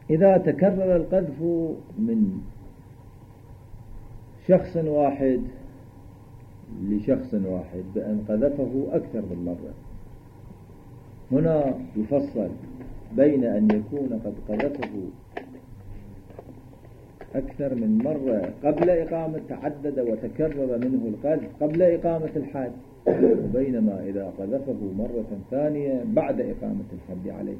إذا تكرر القذف من شخص واحد لشخص واحد بأن قذفه أكثر من مرة، هنا يفصل بين أن يكون قد قذفه أكثر من مرة قبل إقامة تعدد وتكرر منه القذف قبل إقامة الحد، وبينما إذا قذفه مرة ثانية بعد إقامة الحد عليه.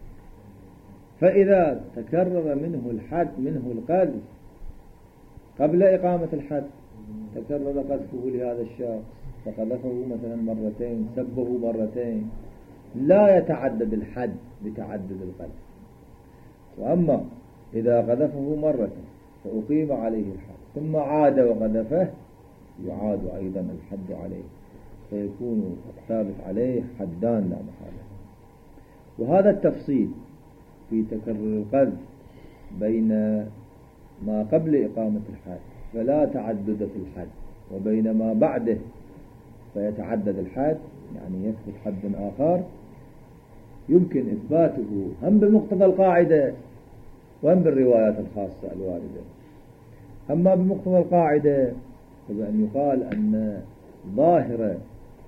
فإذا تكرر منه القذف قبل إقامة الحد، تكرر قذفه لهذا الشخص فقذفه مثلا مرتين، سبه مرتين، لا يتعدد الحد بتعدد القذف. وأما إذا قذفه مرة فأقيم عليه الحد ثم عاد وقذفه، يعاد أيضا الحد عليه، فيكون ثابت عليه حدان لا محالة. وهذا التفصيل في تكرر القذف بين ما قبل إقامة الحد فلا تعدد في الحد، وبين ما بعده فيتعدد الحد، يعني يثبت حد آخر، يمكن إثباته هم بمقتضى القاعدة وهم بالروايات الخاصة الواردة. أما بمقتضى القاعدة فبأن يقال أن ظاهرة،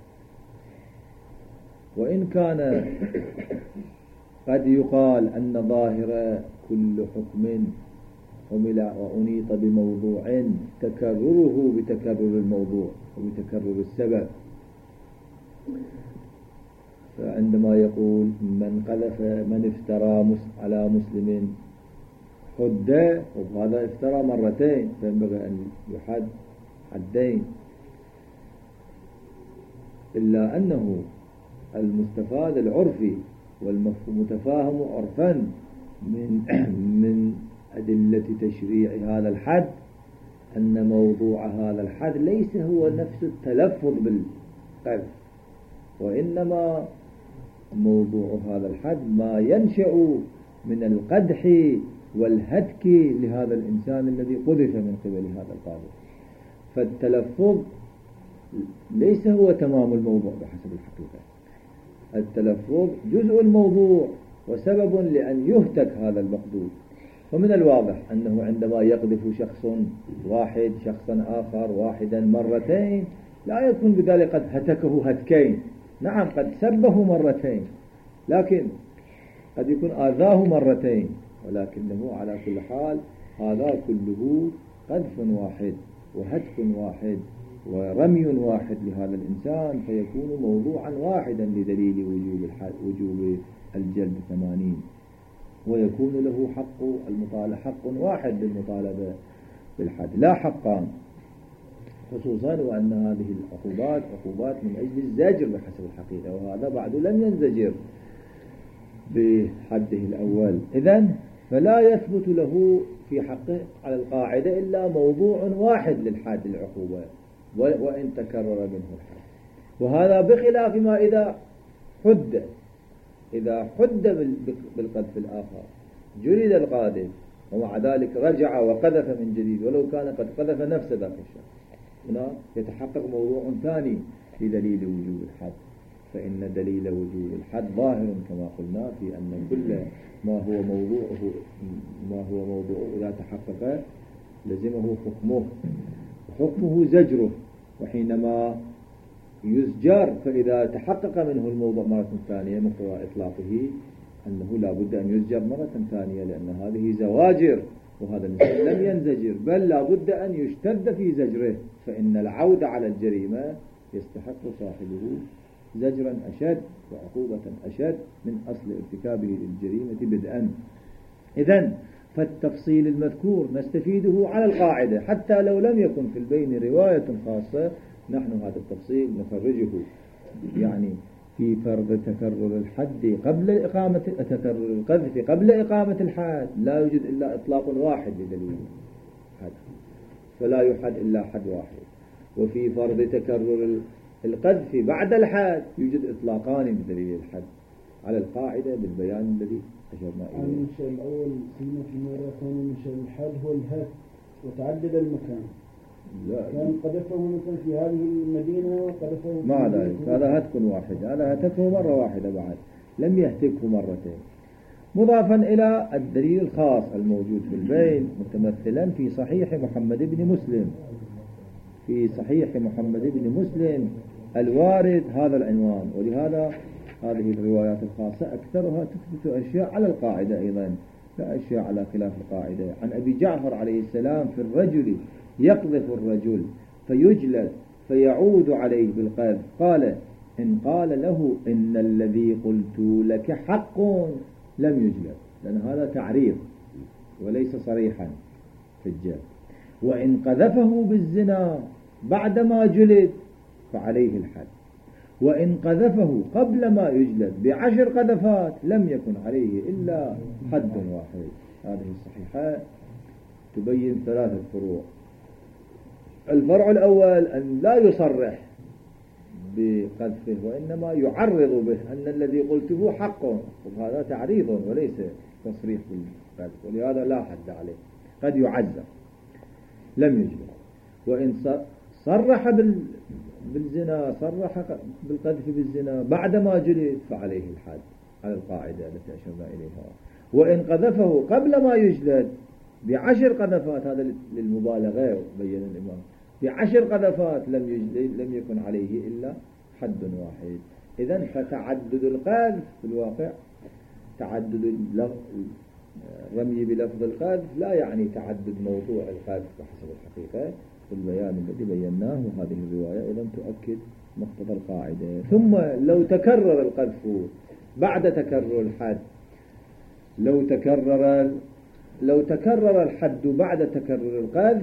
وإن كان قد يقال أن ظاهرة كل حكم حمل وأنيط بموضوع تكرره بتكرر الموضوع وبتكرر السبب. فعندما يقول من افترى على مسلم حد، وهذا افترى مرتين فينبغي أن يحد حدين، إلا أنه المستفاد العرفي والمتفاهم عرفا من أدلة تشريع هذا الحد أن موضوع هذا الحد ليس هو نفس التلفظ بالقذف، وإنما موضوع هذا الحد ما ينشأ من القدح والهتك لهذا الإنسان الذي قذف من قبل هذا القاذف. فالتلفظ ليس هو تمام الموضوع بحسب الحقيقة، التلفظ جزء الموضوع وسبب لأن يهتك هذا المقذوف. ومن الواضح أنه عندما يقذف شخص واحد شخصا آخر واحدا مرتين لا يكون بذلك قد هتكه هتكين، نعم قد سبه مرتين لكن قد يكون آذاه مرتين، ولكنه على كل حال هذا كله قذف واحد وهتك واحد ورمي واحد لهذا الإنسان، فيكون موضوعا واحدا لدليل وجوب الجلد 80، ويكون له حق واحد للمطالبة بالحد لا حقان، خصوصا وأن هذه العقوبات عقوبات من أجل الزجر بحسب الحقيقة، وهذا بعد لم ينزجر بحده الأول. إذن فلا يثبت له في حقه على القاعدة إلا موضوع واحد للحد العقوبة وإن تكرر منه الحد، وهذا بخلاف ما إذا حد بالقذف الآخر جلد القاذف ومع ذلك رجع وقذف من جديد ولو كان قد قذف نفس ذاك الشخص، هنا يتحقق موضوع ثاني لدليل وجوب الحد. فإن دليل وجوب الحد ظاهر كما قلنا في أن كل ما هو موضوعه إذا تحقق لزمه حكمه زجره، وحينما يزجر فإذا تحقق منه الموضوع مرة ثانية مقتضى إطلاقه أنه لا بد أن يزجر مرة ثانية، لأن هذه زواجر وهذا الإنسان لم ينزجر، بل لا بد أن يشتد في زجره، فإن العودة على الجريمة يستحق صاحبه زجرا أشد وعقوبة أشد من أصل ارتكابه للجريمة بدءا. إذن فالتفصيل المذكور نستفيده على القاعدة، حتى لو لم يكن في البين رواية خاصة نحن هذا التفصيل نخرجه، يعني في فرض تكرر الحد قبل إقامة تكرر القذف قبل إقامة الحد لا يوجد إلا إطلاق واحد لدليل حد، فلا يحد إلا حد واحد. وفي فرض تكرر القذف بعد الحد يوجد إطلاقان لدليل الحد على القاعدة بالبيان الذي أشرنا إليه. المنشأ الأول سنة المرة الثانية منشأ الحد هو الهت وتعدد المكان. كان قذفه مثلا في هذه المدينة وقذفه مع ذلك هذا هتك واحد، هذا هتكه مرة واحدة بعد لم يهتكه مرتين. مضافا إلى الدليل الخاص الموجود في البين متمثلا في صحيح محمد بن مسلم، في صحيح محمد بن مسلم الوارد هذا العنوان. ولهذا هذه الروايات الخاصة أكثرها تثبت أشياء على القاعدة أيضا، لا أشياء على خلاف القاعدة. عن أبي جعفر عليه السلام في الرجل يقذف الرجل فيجلد فيعود عليه بالقذف، قال إن قال له إن الذي قلت لك حق لم يجلد، لأن هذا تعريض وليس صريحا في الجلد. وإن قذفه بالزنا بعدما جلد فعليه الحد. وإن قذفه قبل ما يجلد ب10 قذفات لم يكن عليه إلا حد واحد. هذه الصحيحة تبين 3 فروع. الفرع الأول أن لا يصرح بقذفه وإنما يعرض به أن الذي قلته حق، وهذا تعريض وليس تصريح بالقذف، ولهذا لا حد عليه، قد يعذر لم يجلد. وإن صرح بالزنا، صرح بالقذف بالزنا بعدما جلد فعليه الحد على القاعدة التي أشرنا إليها. وإن قذفه قبل ما يجلد ب10 قذفات، هذا للمبالغة بين الإمام، ب10 قذفات لم يكن عليه إلا حد واحد. إذن فتعدد القذف في الواقع، تعدد الرمي بلفظ القذف لا يعني تعدد موضوع القذف بحسب الحقيقة في البيان الذي بيناه. وهذه الرواية إذن تؤكد مقتضى القاعدة. ثم لو تكرر القذف بعد تكرر الحد، لو تكرر الحد بعد تكرر القذف،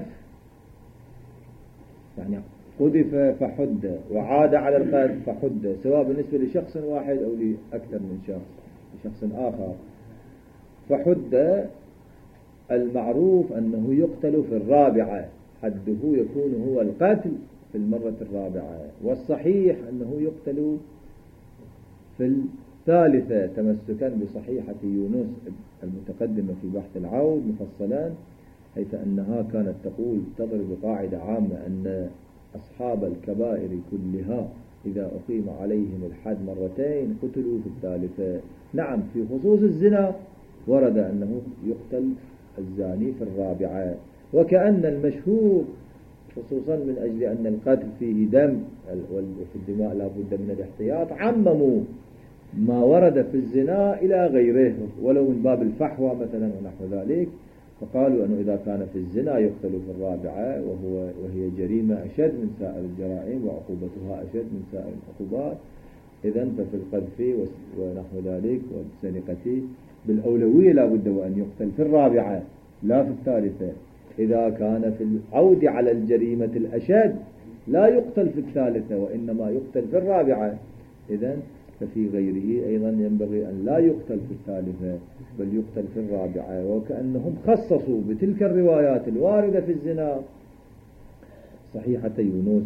يعني قذف فحد وعاد على القذف فحد، سواء بالنسبة لشخص واحد أو لأكثر من شخص آخر، فحد المعروف أنه يقتل في الرابعة، حده يكون هو القتل في المرة الرابعة. والصحيح أنه يقتل في الثالثة تمسكا بصحيحة يونس المتقدمة في بحث العود مفصلا، حيث أنها كانت تضرب قاعدة عامة أن أصحاب الكبائر كلها إذا أقيم عليهم الحد مرتين قتلوا في الثالثة. نعم، في خصوص الزنا ورد أنه يقتل الزاني في الرابعة. وكأن المشهور خصوصا من أجل أن القتل فيه دم، وفي الدماء لا بد من الاحتياط، عمموا ما ورد في الزنا إلى غيره ولو من باب الفحوى مثلا ونحو ذلك، فقالوا أنه إذا كان في الزنا يقتل في الرابعة وهي جريمة أشد من سائر الجرائم وعقوبتها أشد من سائر العقوبات، إذن ففي القذف ونحو ذلك والسرقة بالأولوية لا بد وأن يقتل في الرابعة لا في الثالثة. إذا كان في العود على الجريمة الأشد لا يقتل في الثالثة وإنما يقتل في الرابعة، إذن ففي غيره أيضا ينبغي أن لا يقتل في الثالثة بل يقتل في الرابعة. وكأنهم خصصوا بتلك الروايات الواردة في الزنا صحيحة يونس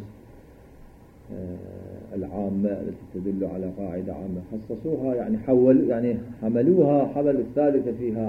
العامة التي تدل على قاعدة عامة، خصصوها يعني حملوا الثالثة فيها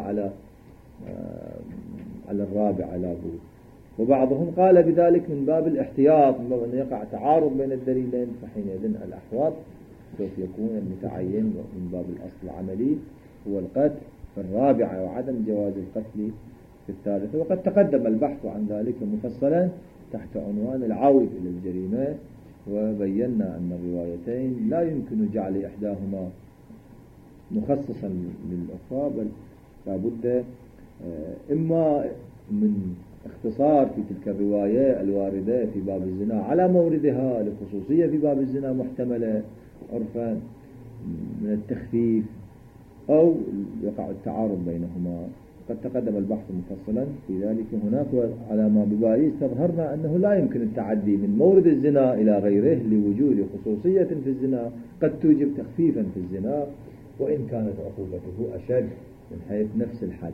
على الرابعة لا بد. وبعضهم قال بذلك من باب الاحتياط، من باب أن يقع تعارض بين الدليلين، فحينئذ الأحوط سوف يكون المتعين من باب الأصل العملي هو القتل في الرابعة وعدم جواز القتل في الثالثة. وقد تقدم البحث عن ذلك مفصلا تحت عنوان العود إلى الجريمة، وبينا أن الروايتين لا يمكن جعل إحداهما مخصصا للأخرى، بل لا بد إما من اختصار في تلك الرواية الواردة في باب الزنا على موردها لخصوصية في باب الزنا محتملة عرفا من التخفيف، أو يقع التعارض بينهما. قد تقدم البحث مفصلا في ذلك. هناك على ما ببالي استظهرنا أنه لا يمكن التعدي من مورد الزنا إلى غيره لوجود خصوصية في الزنا قد توجب تخفيفا في الزنا وإن كانت عقوبته أشد من حيث نفس الحد.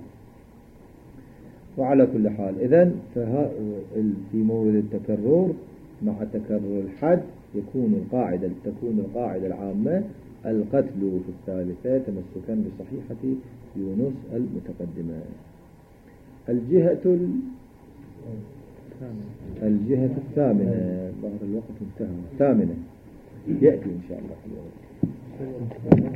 وعلى كل حال إذن في مورد التكرر مع تكرر الحد تكون القاعدة العامة القتل في الثالثة تمسكا بصحيحة يونس المتقدمة. الجهة الثامنة، ظهر الوقت انتهى، الثامنة يأتي إن شاء الله.